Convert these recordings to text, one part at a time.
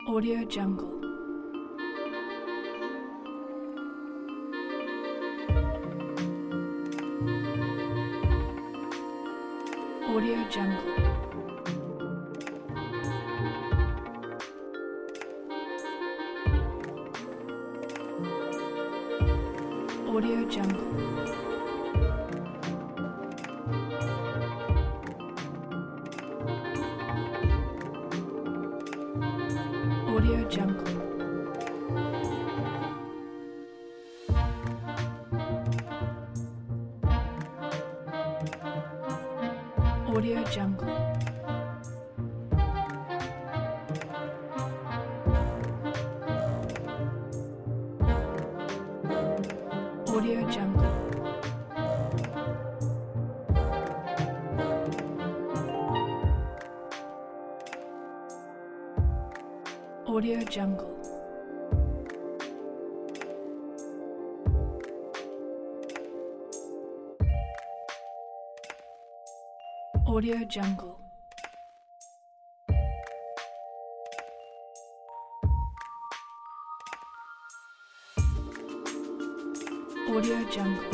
Audio Jungle. Audio Jungle. Audio Jungle. Audio Jungle. Audio Jungle. Audio Jungle. Audio Jungle. Audio Jungle. Audio Jungle.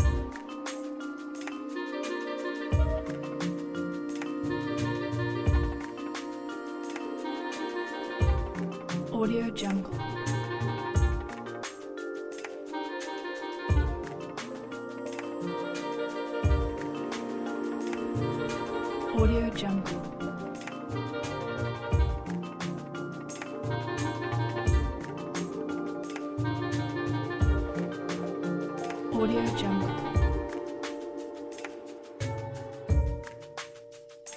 Audio Jungle. Audio Jungle. Audio Jungle.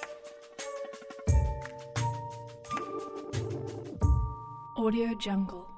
Audio Jungle.